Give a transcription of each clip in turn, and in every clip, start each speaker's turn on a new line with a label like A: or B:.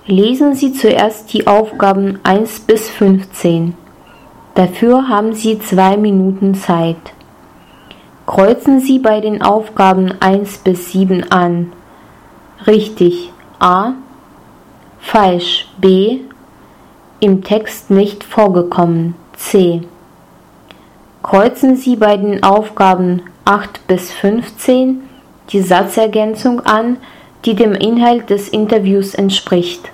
A: Lesen Sie zuerst die Aufgaben 1 bis 15. Dafür haben Sie 2 Minuten Zeit. Kreuzen Sie bei den Aufgaben 1 bis 7 an. Richtig A. Falsch B. Im Text nicht vorgekommen C. Kreuzen Sie bei den Aufgaben 8 bis 15 die Satzergänzung an, die dem Inhalt des Interviews entspricht.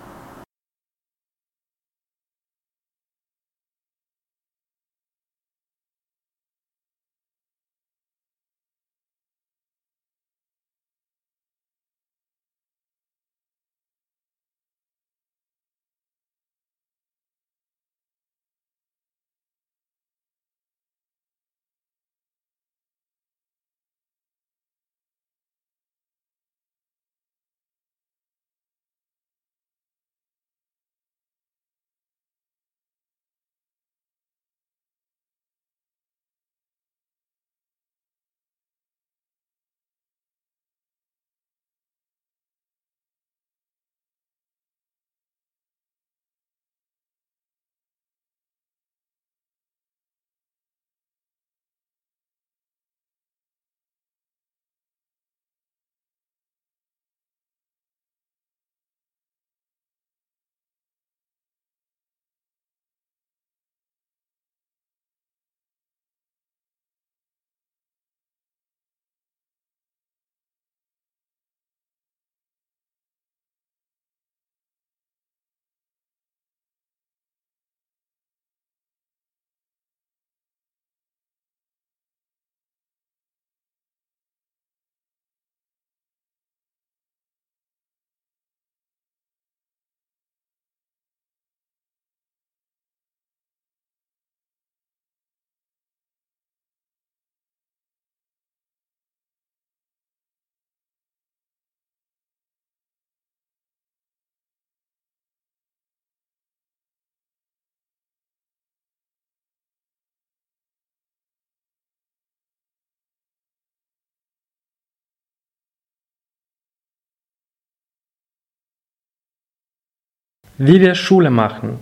B: Wie wir Schule machen.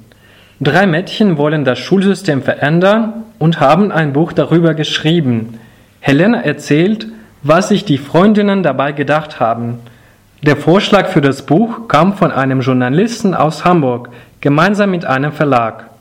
B: 3 Mädchen wollen das Schulsystem verändern und haben ein Buch darüber geschrieben. Helena erzählt, was sich die Freundinnen dabei gedacht haben. Der Vorschlag für das Buch kam von einem Journalisten aus Hamburg, gemeinsam mit einem Verlag.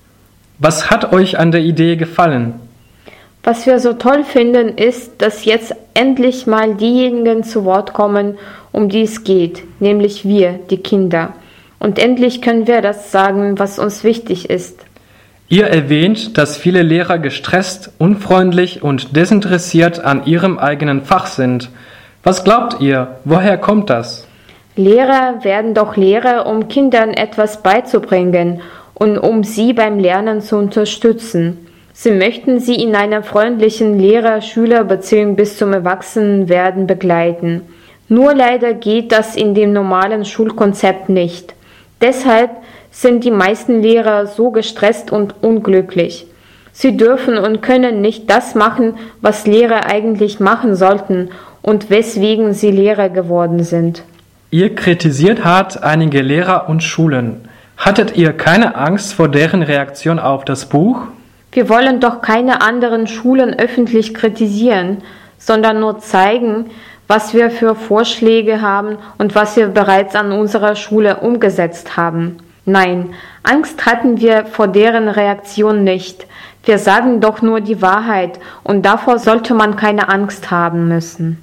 B: Was hat euch an der Idee gefallen?
A: Was wir so toll finden, ist, dass jetzt endlich mal diejenigen zu Wort kommen, um die es geht, nämlich wir, die Kinder. Und endlich können wir das sagen, was uns wichtig ist.
B: Ihr erwähnt, dass viele Lehrer gestresst, unfreundlich und desinteressiert an ihrem eigenen Fach sind. Was glaubt ihr, woher kommt das?
A: Lehrer werden doch Lehrer, um Kindern etwas beizubringen und um sie beim Lernen zu unterstützen. Sie möchten sie in einer freundlichen Lehrer-Schüler-Beziehung bis zum Erwachsenwerden begleiten. Nur leider geht das in dem normalen Schulkonzept nicht. Deshalb sind die meisten Lehrer so gestresst und unglücklich. Sie dürfen und können nicht das machen, was Lehrer eigentlich machen sollten und weswegen sie Lehrer geworden sind.
B: Ihr kritisiert hart einige Lehrer und Schulen. Hattet ihr keine Angst vor deren Reaktion auf das Buch?
A: Wir wollen doch keine anderen Schulen öffentlich kritisieren, sondern nur zeigen, was wir für Vorschläge haben und was wir bereits an unserer Schule umgesetzt haben. Nein, Angst hatten wir vor deren Reaktion nicht. Wir sagen doch nur die Wahrheit und davor sollte man keine Angst haben müssen.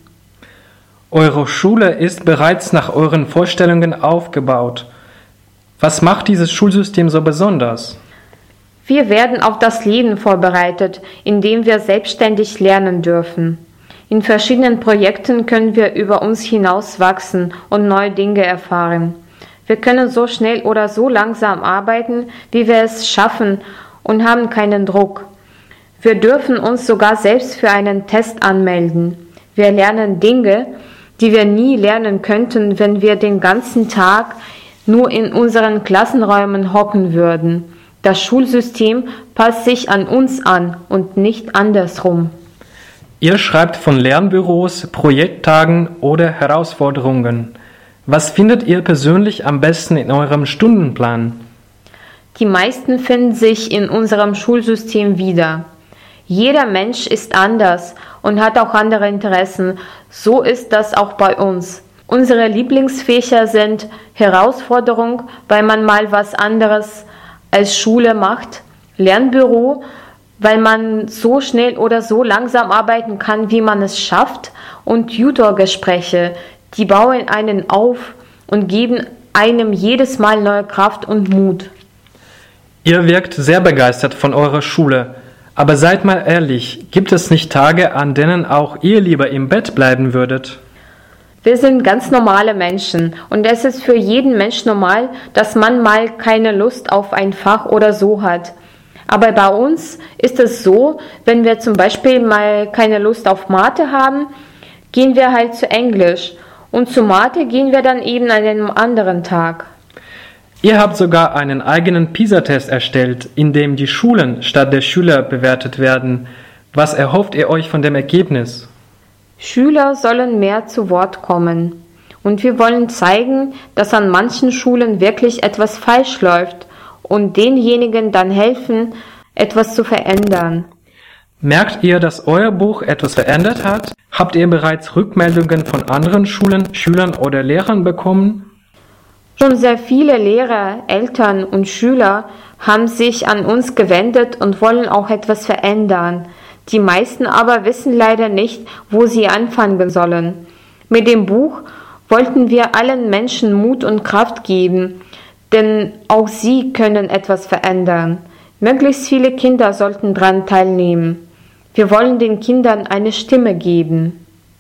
B: Eure Schule ist bereits nach euren Vorstellungen aufgebaut. Was macht dieses Schulsystem so besonders?
A: Wir werden auf das Leben vorbereitet, indem wir selbstständig lernen dürfen. In verschiedenen Projekten können wir über uns hinaus wachsen und neue Dinge erfahren. Wir können so schnell oder so langsam arbeiten, wie wir es schaffen und haben keinen Druck. Wir dürfen uns sogar selbst für einen Test anmelden. Wir lernen Dinge, die wir nie lernen könnten, wenn wir den ganzen Tag nur in unseren Klassenräumen hocken würden. Das Schulsystem passt sich an uns an und nicht andersrum.
B: Ihr schreibt von Lernbüros, Projekttagen oder Herausforderungen. Was findet ihr persönlich am besten in eurem Stundenplan?
A: Die meisten finden sich in unserem Schulsystem wieder. Jeder Mensch ist anders und hat auch andere Interessen. So ist das auch bei uns. Unsere Lieblingsfächer sind Herausforderung, weil man mal was anderes als Schule macht, Lernbüro, weil man so schnell oder so langsam arbeiten kann, wie man es schafft, und Tutorgespräche, die bauen einen auf und geben einem jedes Mal neue Kraft und Mut.
B: Ihr wirkt sehr begeistert von eurer Schule. Aber seid mal ehrlich, gibt es nicht Tage, an denen auch ihr lieber im Bett bleiben würdet?
A: Wir sind ganz normale Menschen und es ist für jeden Mensch normal, dass man mal keine Lust auf ein Fach oder so hat. Aber bei uns ist es so, wenn wir zum Beispiel mal keine Lust auf Mathe haben, gehen wir halt zu Englisch und zu Mathe gehen wir dann eben an einem anderen Tag.
B: Ihr habt sogar einen eigenen PISA-Test erstellt, in dem die Schulen statt der Schüler bewertet werden. Was erhofft ihr euch von dem Ergebnis?
A: Schüler sollen mehr zu Wort kommen. Und wir wollen zeigen, dass an manchen Schulen wirklich etwas falsch läuft und denjenigen dann helfen, etwas zu verändern.
B: Merkt ihr, dass euer Buch etwas verändert hat? Habt ihr bereits Rückmeldungen von anderen Schulen, Schülern oder Lehrern bekommen?
A: Schon sehr viele Lehrer, Eltern und Schüler haben sich an uns gewendet und wollen auch etwas verändern. Die meisten aber wissen leider nicht, wo sie anfangen sollen. Mit dem Buch wollten wir allen Menschen Mut und Kraft geben, denn auch sie können etwas verändern. Möglichst viele Kinder sollten daran teilnehmen. Wir wollen den Kindern eine Stimme geben.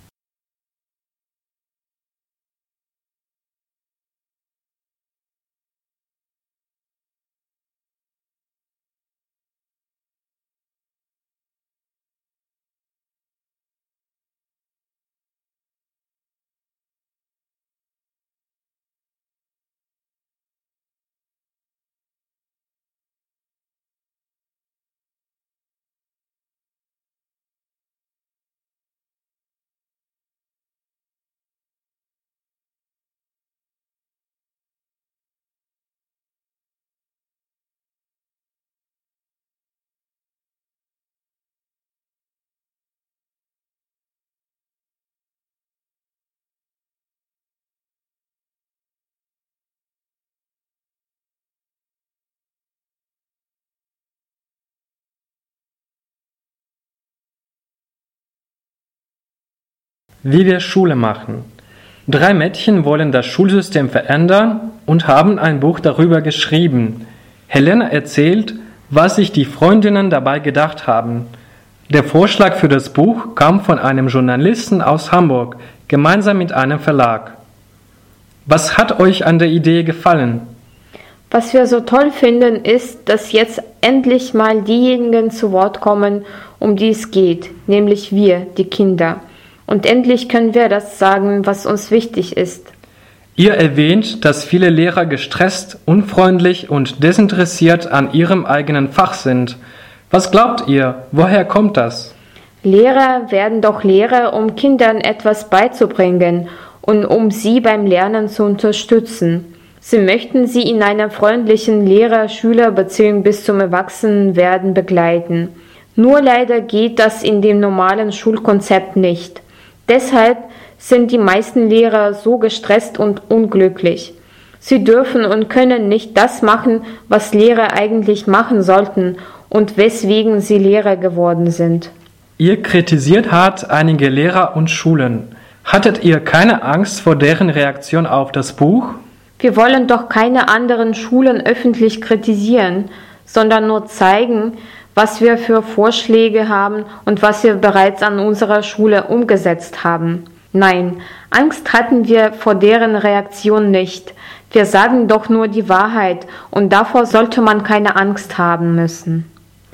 B: Wie wir Schule machen. 3 Mädchen wollen das Schulsystem verändern und haben ein Buch darüber geschrieben. Helena erzählt, was sich die Freundinnen dabei gedacht haben. Der Vorschlag für das Buch kam von einem Journalisten aus Hamburg, gemeinsam mit einem Verlag. Was hat euch an der Idee gefallen?
A: Was wir so toll finden, ist, dass jetzt endlich mal diejenigen zu Wort kommen, um die es geht, nämlich wir, die Kinder. Und endlich können wir das sagen, was uns wichtig ist.
B: Ihr erwähnt, dass viele Lehrer gestresst, unfreundlich und desinteressiert an ihrem eigenen Fach sind. Was glaubt ihr, woher kommt das?
A: Lehrer werden doch Lehrer, um Kindern etwas beizubringen und um sie beim Lernen zu unterstützen. Sie möchten sie in einer freundlichen Lehrer-Schüler-Beziehung bis zum Erwachsenwerden begleiten. Nur leider geht das in dem normalen Schulkonzept nicht. Deshalb sind die meisten Lehrer so gestresst und unglücklich. Sie dürfen und können nicht das machen, was Lehrer eigentlich machen sollten und weswegen sie Lehrer geworden sind.
B: Ihr kritisiert hart einige Lehrer und Schulen. Hattet ihr keine Angst vor deren Reaktion auf das Buch?
A: Wir wollen doch keine anderen Schulen öffentlich kritisieren, sondern nur zeigen, was wir für Vorschläge haben und was wir bereits an unserer Schule umgesetzt haben. Nein, Angst hatten wir vor deren Reaktion nicht. Wir sagen doch nur die Wahrheit und davor sollte man keine Angst haben müssen.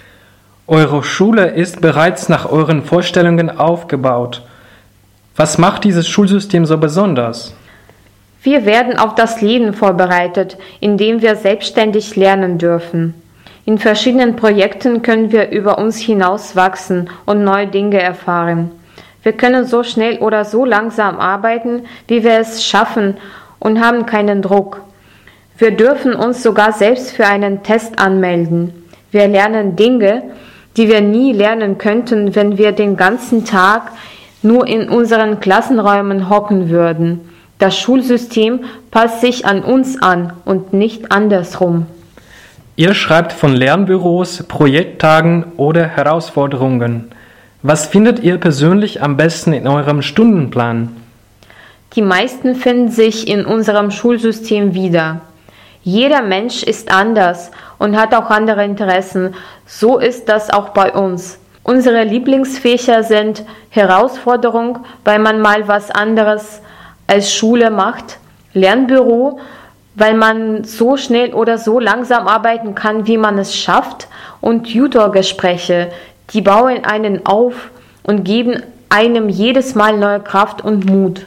B: Eure Schule ist bereits nach euren Vorstellungen aufgebaut. Was macht dieses Schulsystem so besonders?
A: Wir werden auf das Leben vorbereitet, indem wir selbstständig lernen dürfen. In verschiedenen Projekten können wir über uns hinaus wachsen und neue Dinge erfahren. Wir können so schnell oder so langsam arbeiten, wie wir es schaffen, und haben keinen Druck. Wir dürfen uns sogar selbst für einen Test anmelden. Wir lernen Dinge, die wir nie lernen könnten, wenn wir den ganzen Tag nur in unseren Klassenräumen hocken würden. Das Schulsystem passt sich an uns an und nicht andersrum.
B: Ihr schreibt von Lernbüros, Projekttagen oder Herausforderungen. Was findet ihr persönlich am besten in eurem Stundenplan?
A: Die meisten finden sich in unserem Schulsystem wieder. Jeder Mensch ist anders und hat auch andere Interessen. So ist das auch bei uns. Unsere Lieblingsfächer sind Herausforderung, weil man mal was anderes als Schule macht, Lernbüro, weil man so schnell oder so langsam arbeiten kann, wie man es schafft, und Tutorgespräche, die bauen einen auf und geben einem jedes Mal neue Kraft und Mut.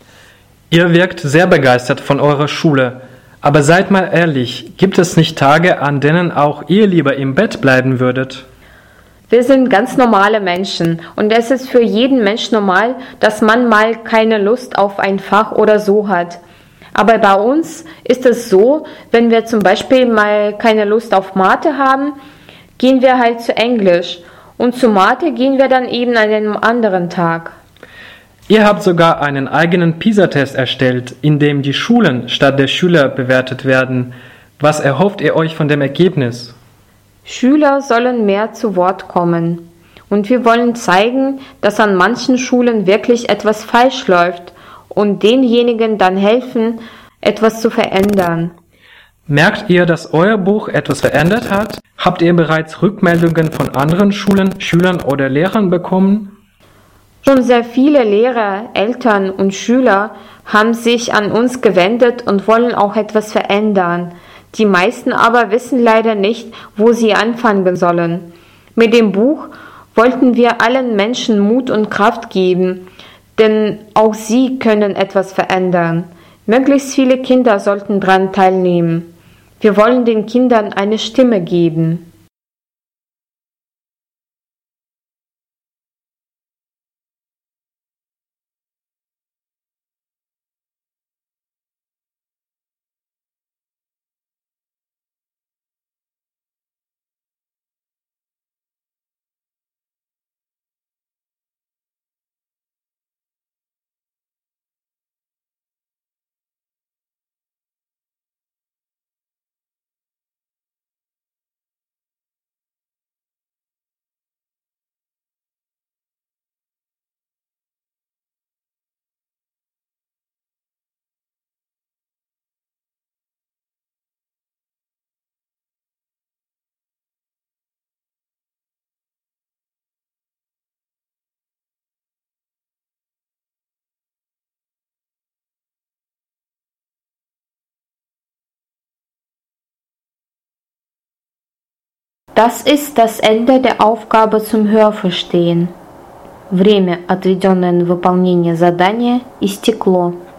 B: Ihr wirkt sehr begeistert von eurer Schule. Aber seid mal ehrlich, gibt es nicht Tage, an denen auch ihr lieber im Bett bleiben würdet?
A: Wir sind ganz normale Menschen und es ist für jeden Mensch normal, dass man mal keine Lust auf ein Fach oder so hat. Aber bei uns ist es so, wenn wir zum Beispiel mal keine Lust auf Mathe haben, gehen wir halt zu Englisch und zu Mathe gehen wir dann eben an einem anderen Tag.
B: Ihr habt sogar einen eigenen PISA-Test erstellt, in dem die Schulen statt der Schüler bewertet werden. Was erhofft ihr euch von dem Ergebnis?
A: Schüler sollen mehr zu Wort kommen. Und wir wollen zeigen, dass an manchen Schulen wirklich etwas falsch läuft und denjenigen dann helfen, etwas zu verändern.
B: Merkt ihr, dass euer Buch etwas verändert hat? Habt ihr bereits Rückmeldungen von anderen Schulen, Schülern oder Lehrern bekommen?
A: Schon sehr viele Lehrer, Eltern und Schüler haben sich an uns gewendet und wollen auch etwas verändern. Die meisten aber wissen leider nicht, wo sie anfangen sollen. Mit dem Buch wollten wir allen Menschen Mut und Kraft geben, denn auch sie können etwas verändern. Möglichst viele Kinder sollten daran teilnehmen. Wir wollen den Kindern eine Stimme geben. Das ist das Ende der Aufgabe zum Hörverstehen. Время, отведенное на выполнение задания, истекло.